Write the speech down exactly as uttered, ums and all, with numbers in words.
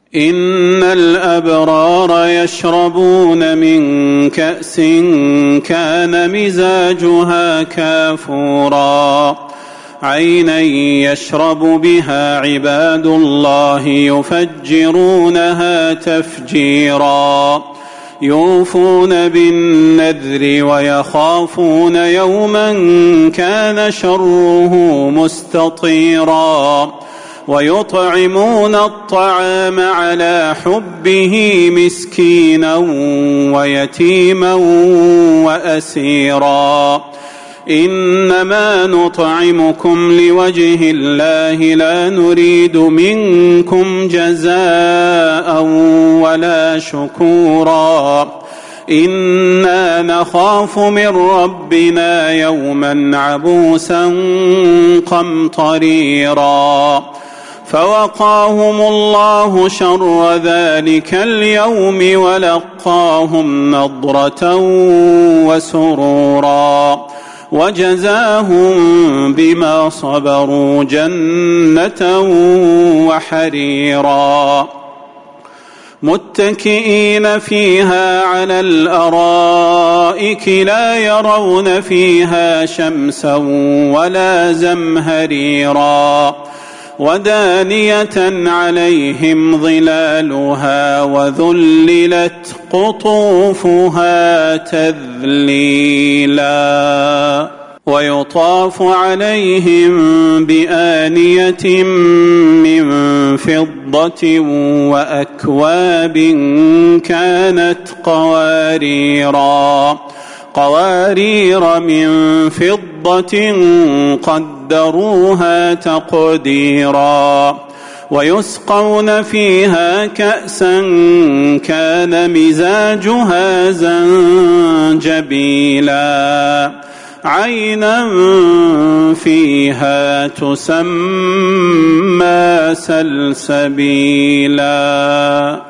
إن الأبرار يشربون من كأس كان مزاجها كافورا عينا يشرب بها عباد الله يفجرونها تفجيرا يوفون بالنذر ويخافون يوما كان شره مستطيرا ويطعمون الطعام على حبه مسكينا ويتيما وأسيرا إنما نطعمكم لوجه الله لا نريد منكم جزاء ولا شكورا إنا نخاف من ربنا يوما عبوسا قمطريرا فوقاهم الله شر ذلك اليوم ولقاهم نضرة وسرورا وجزاهم بما صبروا جنة وحريرا متكئين فيها على الأرائك لا يرون فيها شمسا ولا زمهريرا ودانية عليهم ظلالها وذللت قطوفها تذليلا ويطاف عليهم بآنية من فضة وأكواب كانت قواريرا قوارير من فضة قدروها تقديرا ويسقون فيها كأسا كان مزاجها زنجبيلا عينا فيها تسمى سلسبيلا.